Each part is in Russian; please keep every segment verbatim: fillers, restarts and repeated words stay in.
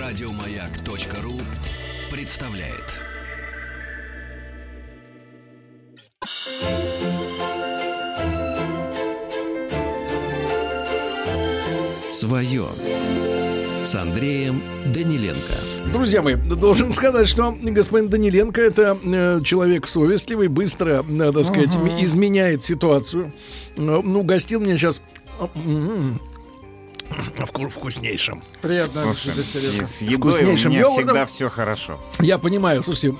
Радиомаяк.ру представляет. Свое с Андреем Даниленко. Друзья мои, должен сказать, что господин Даниленко — это э, человек совестливый, быстро, э, так сказать, uh-huh. изменяет ситуацию. Ну, угостил меня сейчас вкуснейшим. Приятно. Слушай, с едой у меня Я, всегда да, все хорошо. Я понимаю, слушайте.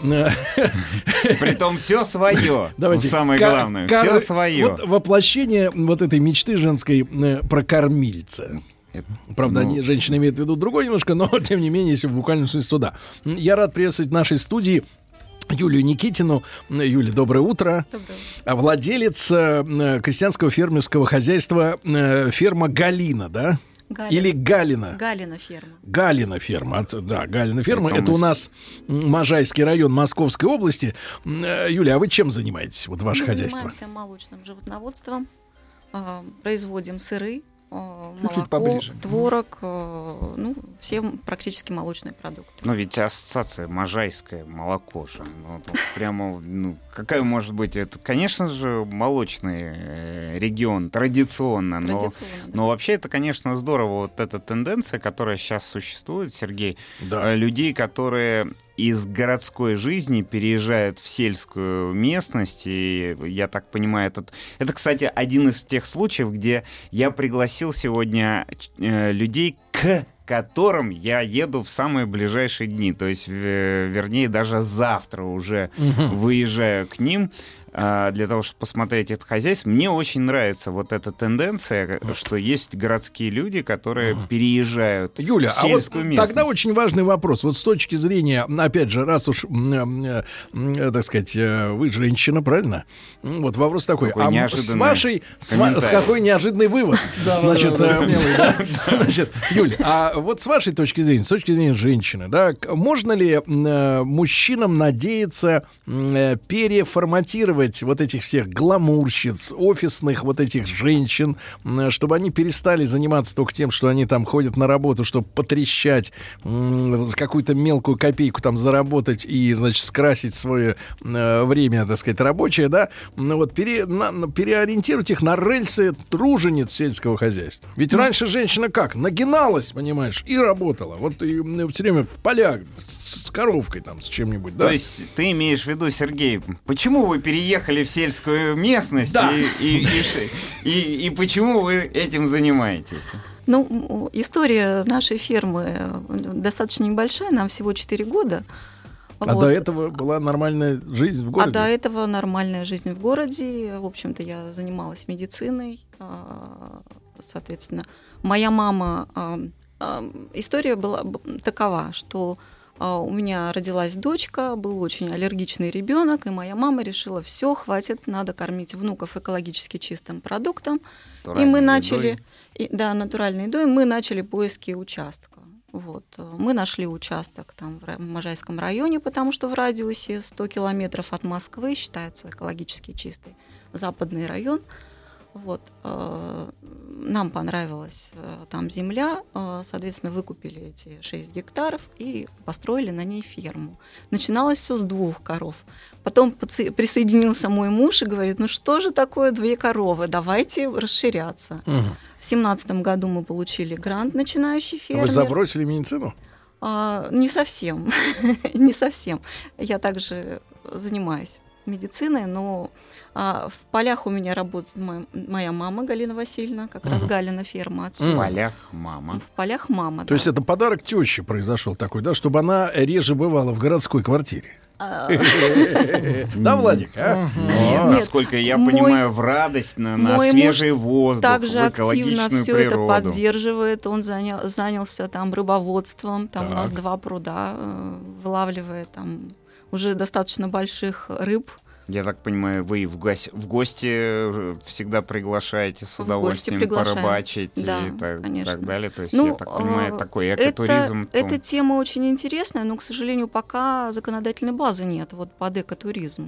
Притом все свое. Давайте. Самое К- главное, кор- все свое. Вот воплощение вот этой мечты женской э, про кормильца. Правда, Ну, они, женщина имеет в виду другое немножко, но тем не менее, если в буквальном смысле, то да. Я рад приветствовать в нашей студии Юлию Никитину. Юля, доброе утро. Доброе утро. Владелец э, крестьянского фермерского хозяйства э, ферма Галина, да? Галина. Или Галина? Галина ферма. Галина ферма, от- да, Галина ферма. Притом Это у из- нас м, Можайский район Московской области. М, э, Юля, а вы чем занимаетесь, вот ваше Мы хозяйство? занимаемся молочным животноводством, э, производим сыры, э, Чуть-чуть молоко, поближе. творог, э, ну, все практически молочные продукты. Но ведь ассоциация Можайское молоко же. Ну, тут прямо, ну, какая может быть? Это, конечно же, молочный э, регион, традиционно. Но, Традиционно, да. но вообще это, конечно, здорово. Вот эта тенденция, которая сейчас существует, Сергей, Да. э, людей, которые из городской жизни переезжают в сельскую местность. И я так понимаю, это, это, кстати, один из тех случаев, где я пригласил сегодня э, людей к которым я еду в самые ближайшие дни. То есть, в- вернее, даже завтра уже Мгм. выезжаю к ним а, для того, чтобы посмотреть это хозяйство. Мне очень нравится вот эта тенденция, что есть городские люди, которые переезжают Юля, в а вот сельскую местность. тогда очень важный вопрос. Вот с точки зрения, опять же, раз уж, м, э, м, так сказать, э, вы женщина, правильно? М, Вот вопрос такой. Какой а м- с неожиданный вашей, с, ва- с комментарий. какой неожиданный вывод? Да, Значит, да, да, э, смелый, да. значит, Юля, а вот с вашей точки зрения, с точки зрения женщины, да, к- можно ли м, э, мужчинам надеяться м, э, переформатировать вот этих всех гламурщиц, офисных вот этих женщин, м, чтобы они перестали заниматься только тем, что они там ходят на работу, чтобы потрещать, м, за какую-то мелкую копейку там заработать и, значит, скрасить свое э, время, так сказать, рабочее, да, ну вот пере, на- на- переориентировать их на рельсы тружениц сельского хозяйства. Ведь раньше женщина как? Нагиналась, понимаешь, и работала. Вот и все время в полях с, с коровкой там, с чем-нибудь, да? То есть ты имеешь в виду, Сергей, почему вы переехали в сельскую местность Да. и, и, и ш- и- и почему вы этим занимаетесь? Ну, м, история нашей фермы э, достаточно небольшая, нам всего четыре года. А Вот. до этого была нормальная жизнь в А городе? до этого нормальная жизнь в городе. В общем-то, я занималась медициной. а, Соответственно, моя мама... а, а, История была б- такова, что а, у меня родилась дочка, был очень аллергичный ребенок, и моя мама решила, все, хватит, надо кормить внуков экологически чистым продуктом. И мы Натуральной начали, едой. и, да, натуральной едой, мы начали поиски участка. Вот. Мы нашли участок там в Ра- в Можайском районе, потому что в радиусе сто километров от Москвы считается экологически чистый западный район. Вот. э, Нам понравилась э, там земля, э, соответственно, выкупили эти шесть гектаров и построили на ней ферму. Начиналось все с двух коров. Потом подсо- присоединился мой муж и говорит, ну что же такое две коровы, давайте расширяться. Мгм. В семнадцатом году мы получили грант «Начинающий фермер». Вы забросили медицину? А, не совсем, не совсем. Я также занимаюсь медициной, но а, в полях у меня работает моя, моя мама Галина Васильевна, как раз Мгм. Галина ферма Мгм. отсюда. В полях мама. В полях мама, То да. есть это подарок теще произошел такой, да, чтобы она реже бывала в городской квартире. А, Да, Владик, а? Нет, А. насколько я Мой- понимаю, в радость, на, на мой свежий воздух, также в активно экологичную все это природу. поддерживает. Он занял, занялся там рыбоводством. Там у нас Так. два пруда, э, вылавливает там уже достаточно больших рыб. Я так понимаю, вы в, гос- в гости э, всегда приглашаете с В удовольствием гости приглашаем. порыбачить Да, и так, конечно. так далее. То есть, Ну, я так понимаю, э, такой Это, экотуризм. то- эта тема очень интересная, но, к сожалению, пока законодательной базы нет вот под экотуризм.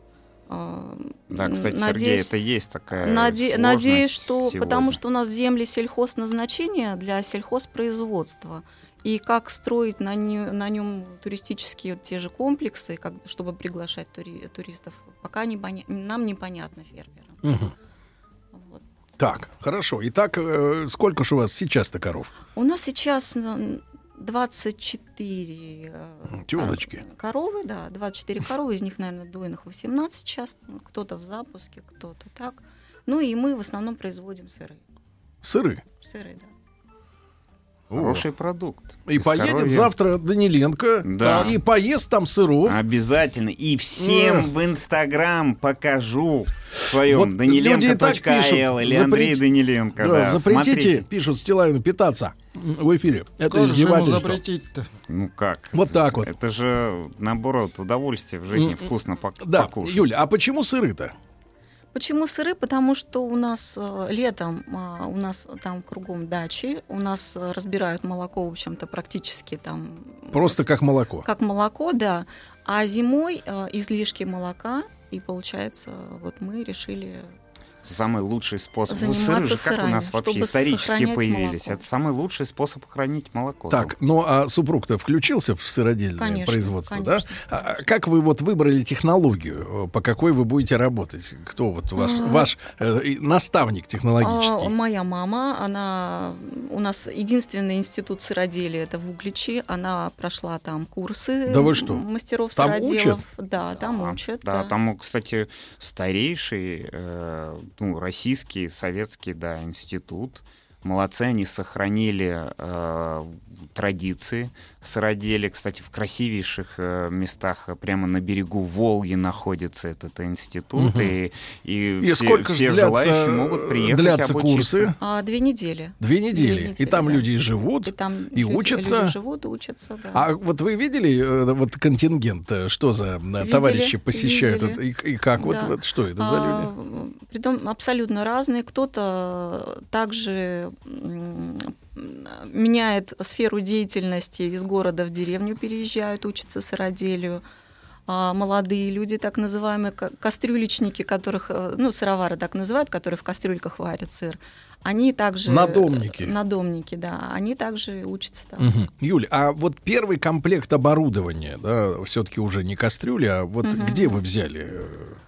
А, Да, кстати, Сергей, надеюсь, это есть такая наде- сложность надеюсь, что сегодня. потому что у нас земли сельхозназначения для сельхозпроизводства. И как строить на, нё, на нем туристические вот те же комплексы, как, чтобы приглашать тури, туристов, пока не поня- нам непонятно фермерам. Угу. Вот. Так, хорошо. Итак, э, сколько же у вас сейчас-то коров? У нас сейчас двадцать четыре Тёлочки. коровы, да, двадцать четыре коровы, из них, наверное, дойных восемнадцать сейчас, кто-то в запуске, кто-то так. Ну и мы в основном производим сыры. Сыры? Сыры, да. Хороший продукт. И Из поедет коровья. завтра Даниленко, Да. и поест там сыров. Обязательно. И всем Эх. в Инстаграм покажу в своем Вот люди и так даниленко точка эл или пишут, Андрей запрет- Даниленко. Да, Да, запретите, смотрите. пишут, Стилавину, питаться в эфире. Это Как же ему издевательство. запретить-то? Ну как? Вот так вот. Это же, наоборот, удовольствие в жизни, М, вкусно пок- Да, покушать. Юля, а почему сыры-то? Почему сыры? Потому что у нас э, летом э, у нас там кругом дачи, у нас э, разбирают молоко, в общем-то, практически там... Просто с- как молоко. Как молоко, да. А зимой э, излишки молока, и получается, вот мы решили... Самый лучший способ. Ну, Заниматься сыры же как у сырами, нас вообще чтобы исторически сохранять появились. молоко. Это самый лучший способ хранить молоко. Так, ну а супруг-то включился в сыродельное Конечно, производство, конечно, да? А конечно. как вы вот выбрали технологию, по какой вы будете работать? Кто вот у вас, А. ваш э, и наставник технологический? А, моя мама, она у нас единственный институт сыроделия, это в Угличе, она прошла там курсы Да вы что? мастеров Там сыроделов. Да, там Да, учат. Да, да. там, кстати, старейший, э, ну, российский, советский, да, институт. Молодцы, они сохранили э, традиции сыроделия. Кстати, в красивейших э, местах э, прямо на берегу Волги находится этот институт. Мгм. И, и, И все, сколько все ж длятся, желающие могут приехать длятся обучиться. курсы? А, две недели. Две недели. Две недели, И там да. люди живут. И там И люди, учатся. люди живут, учатся, да. А вот вы видели э, вот контингент, э, что за э, Видели, товарищи посещают? видели. Вот И, и как? Вот, Да. вот что это за люди? А, Притом абсолютно разные. Кто-то также м, меняет сферу деятельности, из города в деревню переезжают, учатся сыроделию. А молодые люди, так называемые ка- кастрюлечники, которых, э, ну, сыровары так называют, которые в кастрюльках варят сыр, они также... Надомники. Надомники, да. Они также учатся там. Мгм. Юль, а вот первый комплект оборудования, да, все-таки уже не кастрюли, а вот Мгм. где вы взяли?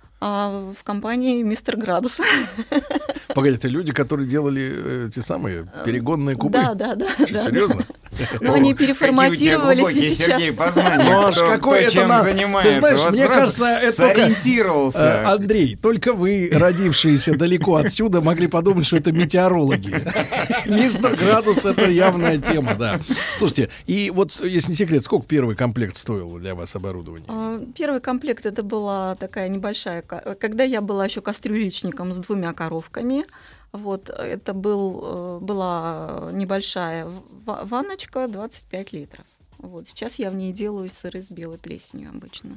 А в компании «Мистер Градус». Погоди, это люди, которые делали э, те самые перегонные кубы? Да, да, да. Что, да. серьезно? Но они О, какие у тебя переформатировались, и глубокие, сейчас... Сергей, познания. Ну, аж Кто- какой кто это чем на- занимается. Ты знаешь, Вот мне сразу кажется, это только- сориентировался. Э, Андрей, только вы, родившиеся далеко отсюда, могли подумать, что это метеорологи. Мистер Градус — это явная тема, да. Слушайте, и вот, если не секрет, сколько первый комплект стоил для вас оборудования? А, Первый комплект это была такая небольшая, ка- когда я была еще кастрюлечником с двумя коровками. Вот это был, э, была небольшая ва- ванночка двадцать пять литров. Вот сейчас я в ней делаю сыры с белой плесенью обычно.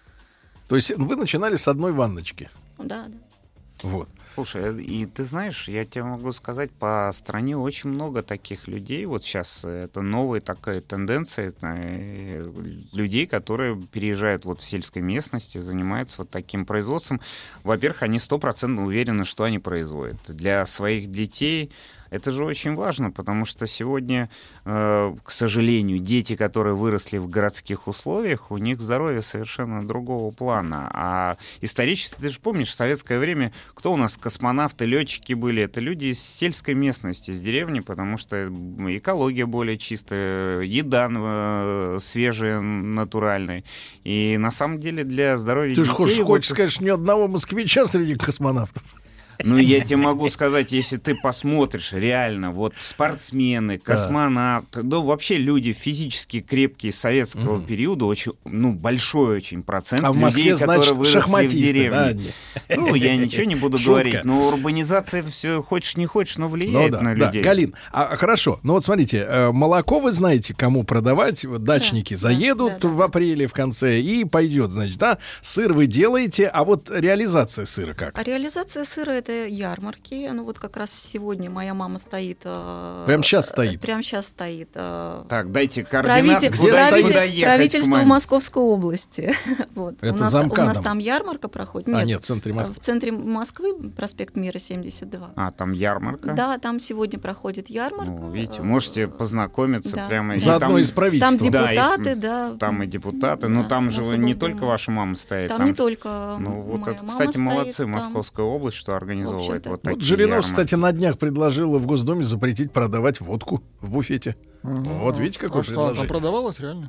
То есть вы начинали с одной ванночки. Да, да. Вот. Слушай, и ты знаешь, я тебе могу сказать, по стране очень много таких людей. Вот сейчас это новая такая тенденция это, э, людей, которые переезжают вот в сельской местности, занимаются вот таким производством. Во-первых, они стопроцентно уверены, что они производят. Для своих детей это же очень важно, потому что сегодня, э, к сожалению, дети, которые выросли в городских условиях, у них здоровье совершенно другого плана. А исторически, ты же помнишь, в советское время кто у нас космонавты, летчики были? Это люди из сельской местности, из деревни, потому что экология более чистая, еда э, свежая, натуральная. И на самом деле для здоровья Ты же детей... хочешь, вот- хочешь сказать, что ни одного москвича среди космонавтов? Ну, я тебе могу сказать, если ты посмотришь, реально, вот спортсмены, космонавты, да вообще люди физически крепкие советского Мгм. периода, очень, ну, большой очень процент А в людей, Москве, которые значит, выросли в шахматисты, деревне. да, они? Ну, я ничего не буду Шутка. говорить, но урбанизация все, хочешь не хочешь, но влияет Ну да, на да. людей. Галин, а хорошо, ну вот смотрите, э, молоко вы знаете, кому продавать, вот дачники Да, заедут да, да, в да. апреле в конце и пойдет, значит, да, сыр вы делаете, а вот реализация сыра как? А реализация сыра это ярмарки. Ну вот как раз сегодня моя мама стоит. Прямо сейчас стоит. Прямо сейчас стоит. Так, дайте координаты, Правитель, где правитель, куда ехать правительство Московской области. Вот. Это у, нас, за у МКАДом. нас там ярмарка проходит. Нет, А, нет, в центре Москвы. в центре Москвы, проспект Мира, семьдесят два. А, там ярмарка? Да, там сегодня проходит ярмарка. Ну, видите, можете познакомиться Да. прямо. Заодно там, из правительства. Там Да, депутаты, есть- да. Там и депутаты, Да, но там на же особом не доме. только ваша мама стоит. Там, не только Ну, вот моя это, мама кстати, стоит, молодцы, там- Московская область, что организовывает общем-то. вот Вот такие Жириновский, ярмарки. кстати, на днях предложила в Госдуме запретить продавать водку в буфете. Ага. Вот видите, какое А что, она предложение. продавалась реально?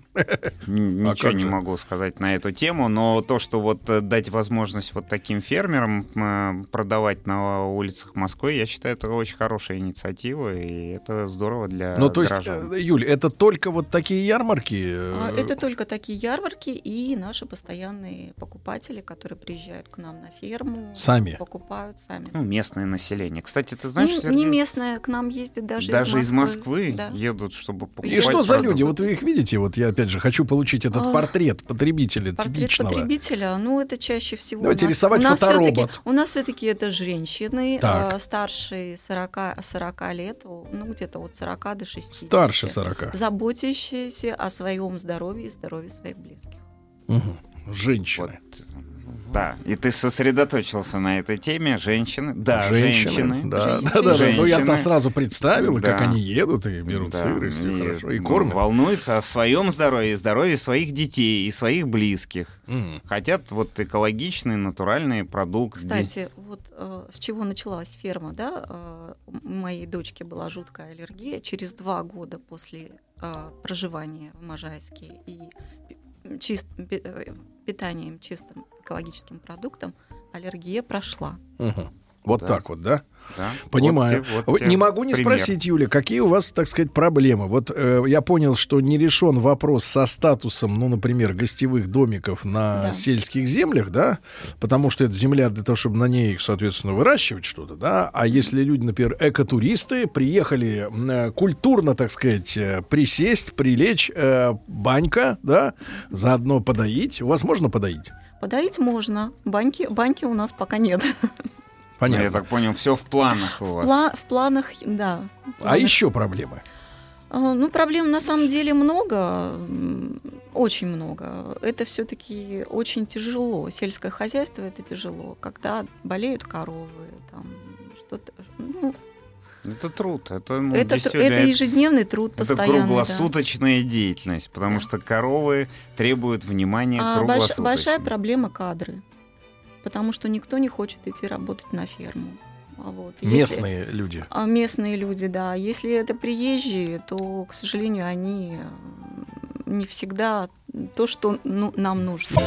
Н- А Ничего как не же? могу сказать на эту тему, но то, что вот э, дать возможность вот таким фермерам э, продавать на улицах Москвы, я считаю, это очень хорошая инициатива, и это здорово для Ну, то есть, граждан. э, Юль, это только вот такие ярмарки? А, э, Это только такие ярмарки и наши постоянные покупатели, которые приезжают к нам на ферму. Сами? Покупают сами. Ну, местное население. Кстати, ты знаешь, не, Сергей, не местное, к нам ездит даже, даже из из Москвы. Москвы Да. едут, чтобы покупать И что за продукты. люди? Вот вы их видите? Вот я опять же хочу получить этот А, портрет потребителя Портрет типичного. потребителя, ну это чаще всего. Давайте у нас, рисовать у нас фоторобот. всё-таки- У нас все-таки это женщины, Так. э, старше сорока, сорока лет, о, ну где-то от сорока до шестидесяти. Старше сорока. Заботящиеся о своем здоровье и здоровье своих близких. Угу. Женщины. Вот. Да, и ты сосредоточился на этой теме. Женщины. Да, женщины. Да, Жен- да, да, да. Ну я женщины. там сразу представил, Да. как они едут и берут Да, сыр, и все хорошо. И ну, кормят. волнуются о своем здоровье, и здоровье своих детей и своих близких. Мгм. Хотят вот экологичные, натуральные продукты. Кстати, вот э, с чего началась ферма, да? Э, у моей дочки была жуткая аллергия. Через два года после э, проживания в Можайске и пи- чист, пи- э, питанием чистым экологическим продуктом аллергия прошла. Мгм. Вот Да. так вот, да? Да? Понимаю. Вот те- вот Вот те не могу не пример. спросить, Юля, какие у вас, так сказать, проблемы? Вот э, я понял, что не решен вопрос со статусом, ну, например, гостевых домиков на Да. сельских землях, да, потому что это земля для того, чтобы на ней, соответственно, выращивать что-то, да. А если люди, например, экотуристы, приехали э, культурно, так сказать, э, присесть, прилечь, э, банька, да, заодно подоить. У вас можно подоить? Подоить можно. Баньки, баньки у нас пока нет. Ну, Понятно. я так понял, все в планах у вас. Пла- в планах, да. в А планах. еще проблемы? А, Ну, проблем на самом деле много, м, очень много. Это все-таки очень тяжело. Сельское хозяйство это тяжело, когда болеют коровы, там что-то. Ну, Это труд. Это, ну, это, тр- действительно, это ежедневный труд это постоянный. да. круглосуточная деятельность, потому Да. что коровы требуют внимания А больш- круглосуточно. большая проблема кадры, потому что никто не хочет идти работать на ферму. А вот. Если- Местные люди. А местные люди, да. Если это приезжие, то, к сожалению, они э, не всегда то, что ну, нам нужно.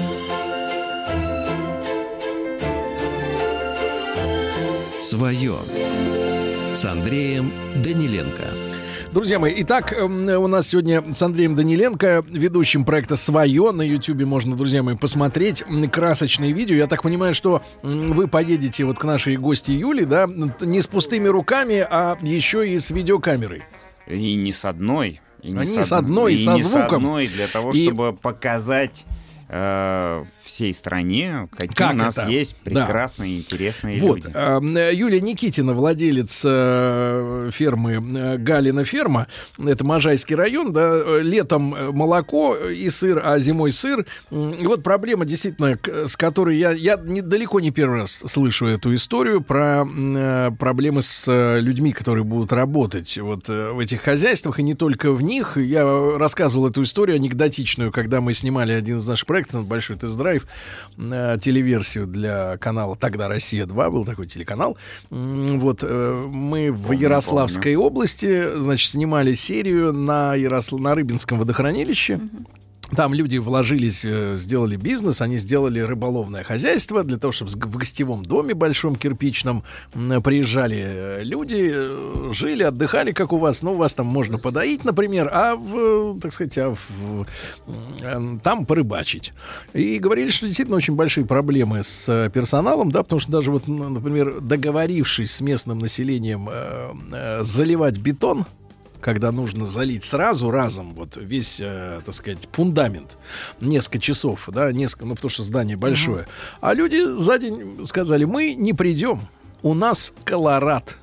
Свое с Андреем Даниленко. Друзья мои, итак, эм, у нас сегодня с Андреем Даниленко, ведущим проекта «Свое». На Ютьюбе можно, друзья мои, посмотреть м, красочные видео. Я так понимаю, что м, вы поедете вот к нашей гости Юле, да, не с пустыми руками, а еще и с видеокамерой. И не с одной. И не А не с од- одной, и со не с звуком. одной, для того, И- чтобы показать э, всей стране, какие Как у нас это? есть Да. прекрасные, интересные Вот, люди. э, Юлия Никитина, владелец э, фермы э, Галина ферма, это Можайский район, да, э, летом э, молоко и сыр, а зимой сыр. М, И вот проблема действительно, к- с которой я, я не, далеко не первый раз слышу эту историю про м, э, проблемы с э, людьми, которые будут работать вот э, в этих хозяйствах, и не только в них. Я рассказывал эту историю анекдотичную, когда мы снимали один из наших проектов, большой тест-драйв, э, телеверсию для канала «Тогда Россия-два», был такой телеканал. М, Вот э, мы в Помню, Ярославской области, значит, снимали серию на, Яросл... на Рыбинском водохранилище. Там люди вложились, э, сделали бизнес, они сделали рыболовное хозяйство для того, чтобы с- в гостевом доме большом кирпичном м, приезжали э, люди, э, жили, отдыхали, как у вас. Ну, у вас там можно подоить, например, а в, так сказать, а в, э, там порыбачить. И говорили, что действительно очень большие проблемы с э, персоналом, да, потому что даже вот, н- например, договорившись с местным населением э, э, заливать бетон, когда нужно залить сразу, разом, вот весь, э, так сказать, фундамент, несколько часов, да, несколько, ну, потому что здание большое. А люди за день сказали, мы не придем. у нас Колорад.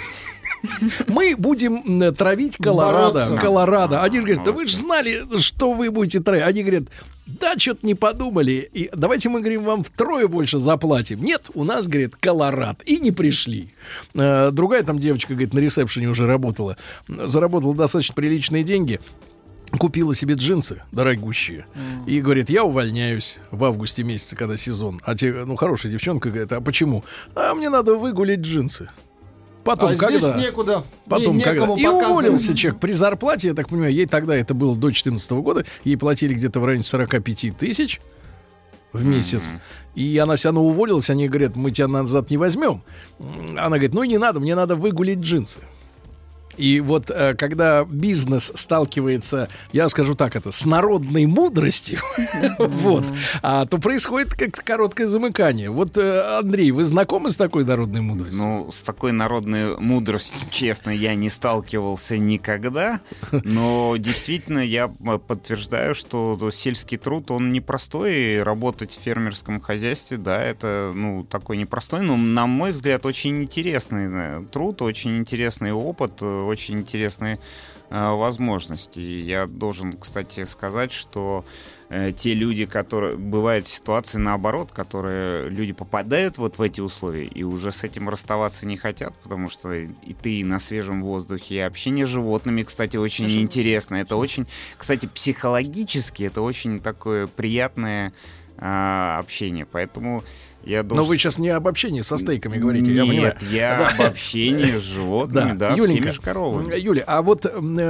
Мы будем травить Колорадо. Бороться. Колорадо. Они говорят, да вы же знали, что вы будете травить. Они говорят, да, что-то не подумали. И давайте мы, говорим, вам втрое больше заплатим. Нет, у нас, говорит, Колорад. И не пришли. Э, другая там девочка, говорит, на ресепшене уже работала. Заработала достаточно приличные деньги. Купила себе джинсы дорогущие. Mm. И говорит, я увольняюсь в августе месяце, когда сезон. А те, ну, хорошая девчонка говорит, а почему? А мне надо выгулить джинсы. Потом, а когда? здесь некуда. Потом, не, когда? И показывать. уволился человек при зарплате, я так понимаю, ей тогда это было до четырнадцатого года, ей платили где-то в районе сорок пять тысяч в месяц. Mm-hmm. И она вся равно уволилась, они говорят, мы тебя назад не возьмем. Она говорит, ну и не надо, мне надо выгулить джинсы. И вот э, когда бизнес сталкивается, я скажу так, это с народной мудростью, вот, а, то происходит как-то короткое замыкание. Вот, э, Андрей, вы знакомы с такой народной мудростью? Ну, с такой народной мудростью, честно, я не сталкивался никогда, но действительно я подтверждаю, что сельский труд, он непростой, работать в фермерском хозяйстве, да, это, ну, такой непростой, но, на мой взгляд, очень интересный труд, очень интересный опыт, очень интересные э, возможности. И я должен, кстати, сказать, что э, те люди, которые... Бывают ситуации наоборот, которые люди попадают вот в эти условия и уже с этим расставаться не хотят, потому что и ты на свежем воздухе, и общение с животными, кстати, очень Хорошо. интересно. Это очень, кстати, психологически, это очень такое приятное э, общение. Поэтому... Я должен... Но вы сейчас не об общении со стейками говорите, Нет, я понимаю. я об общении с животными, да, с теми же коровами. Юля, а вот э,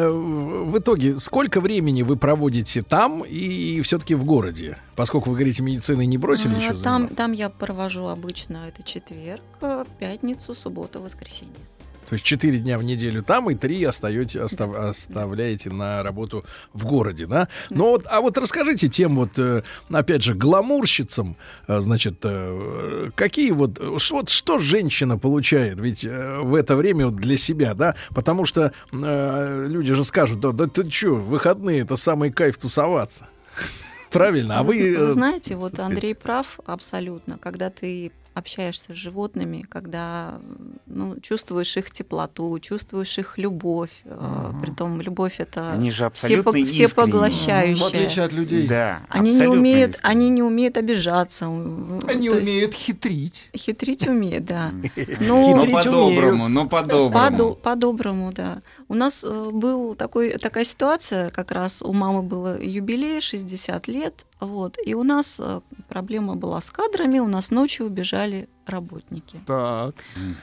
в итоге сколько времени вы проводите там и все-таки в городе? Поскольку вы говорите, медициной не бросили а, еще? Там, там я провожу обычно это четверг, пятницу, субботу, воскресенье. То есть четыре дня в неделю там и три остаете, остав, оставляете на работу в городе, да? Ну вот, а вот расскажите тем вот, опять же, гламурщицам, значит, какие вот, вот что женщина получает ведь в это время вот для себя, да? Потому что э, люди же скажут, да, да ты что, выходные — это самый кайф тусоваться. Правильно, а вы... Вы знаете, вот Андрей прав абсолютно, когда ты общаешься с животными, когда ну, чувствуешь их теплоту, чувствуешь их любовь. Uh-huh. Притом любовь — это они же абсолютно всепо- всепоглощающая. В отличие от людей. Да, они, не умеют, они не умеют обижаться. Они То умеют есть, хитрить. Хитрить умеют, да. Но по-доброму, но по-доброму. По-доброму, да. У нас был такой, такая ситуация, как раз у мамы был юбилей, шестьдесят лет, вот, и у нас проблема была с кадрами, у нас ночью убежали работники. Так.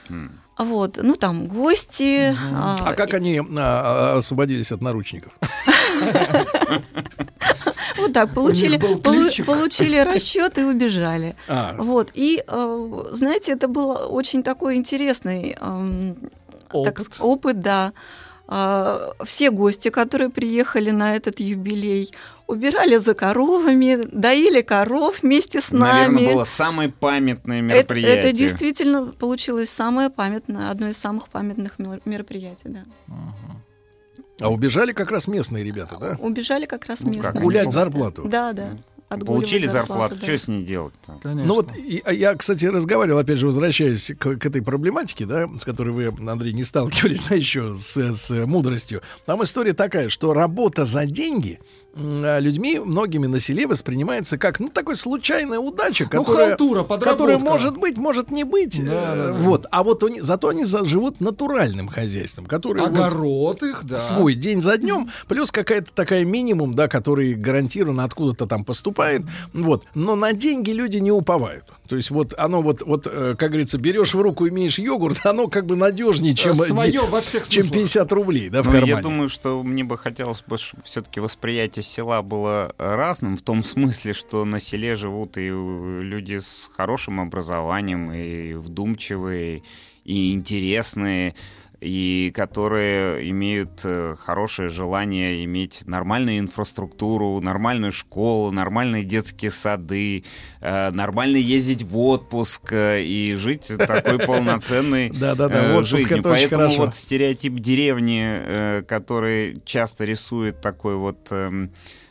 Вот, ну там гости. Угу. А, а как они а, освободились от наручников? Вот так, получили, получили расчет и убежали. А. Вот, и, знаете, это был очень такой интересный опыт, так, опыт, да. Все гости, которые приехали на этот юбилей, убирали за коровами, доили коров вместе с нами. Наверное, было самое памятное мероприятие. Это, это действительно получилось самое памятное, одно из самых памятных мероприятий, да. А убежали как раз местные ребята, да? Убежали как раз ну, местные. Как? Гулять зарплату. Да, да. Получили зарплату, да. что с ней делать-то? Конечно. Ну вот и, я, кстати, разговаривал, опять же, возвращаясь к, к этой проблематике, да, с которой вы, Андрей, не сталкивались, да, еще с, с мудростью. Там история такая, что работа за деньги людьми, многими на селе воспринимается как, ну, такой случайная удача, которая, ну, халтура, которая может быть, может не быть. Да, да, да. Вот. А вот они, зато они за, живут натуральным хозяйством, который огород вот, их, да. свой день за днем, плюс какая-то такая минимум, да, который гарантированно откуда-то там поступает. Вот. Но на деньги люди не уповают. То есть вот оно вот, вот как говорится, берешь в руку, имеешь йогурт, оно как бы надежнее, чем, Своё во всех чем пятьдесят рублей, да, в ну, кармане. Я думаю, что мне бы хотелось бы все-таки восприятие села было разным, в том смысле, что на селе живут и люди с хорошим образованием, и вдумчивые, и интересные, и которые имеют хорошее желание иметь нормальную инфраструктуру, нормальную школу, нормальные детские сады, нормально ездить в отпуск и жить такой полноценной жизнью. Поэтому вот стереотип деревни, который часто рисует такой вот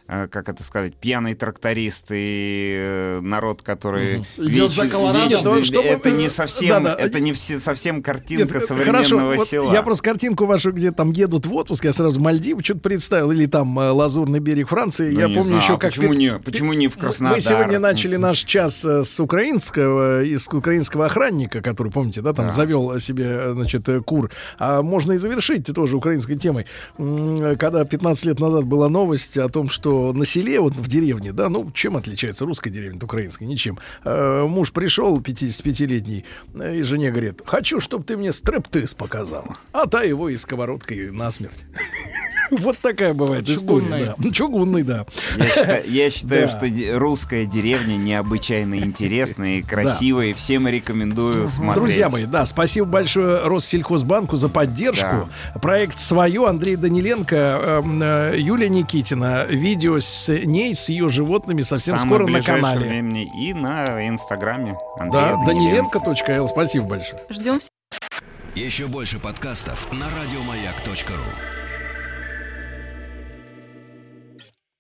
как это сказать, пьяный тракторист и народ, который... Угу. Идет за Колорадо. Это не совсем, да, да. это не все, совсем картинка Нет, современного хорошо, села. Вот я просто картинку вашу, где там едут в отпуск, я сразу Мальдивы что-то представил, или там Лазурный берег Франции. Ну, я помню знаю. еще, как... Почему, ты... не, почему не в Краснодар? Мы сегодня начали наш час с украинского, из украинского охранника, который, помните, да, там да. завел себе, значит, кур. А можно и завершить тоже украинской темой. Когда пятнадцать лет назад была новость о том, что на селе, вот в деревне, да, ну, чем отличается русская деревня от украинской? Ничем. А, муж пришел, пятидесятипятилетний, и жене говорит: хочу, чтобы ты мне стриптиз показала. А та его и сковородкой насмерть. Вот такая бывает Чугунный. история. Да. Чугунный, да. Я считаю, я считаю да. что русская деревня необычайно интересная и красивая, да. и всем рекомендую угу. смотреть. Друзья мои, да, спасибо большое Россельхозбанку за поддержку. Да. Проект «Свое», Андрей Даниленко, э, э, Юлия Никитина. Видео с ней, с ее животными совсем Самое скоро на канале. Времени. И на Инстаграме Андрея Да, даниленко точка эл. Спасибо большое. Ждем. Еще больше подкастов на радиомаяк точка ру.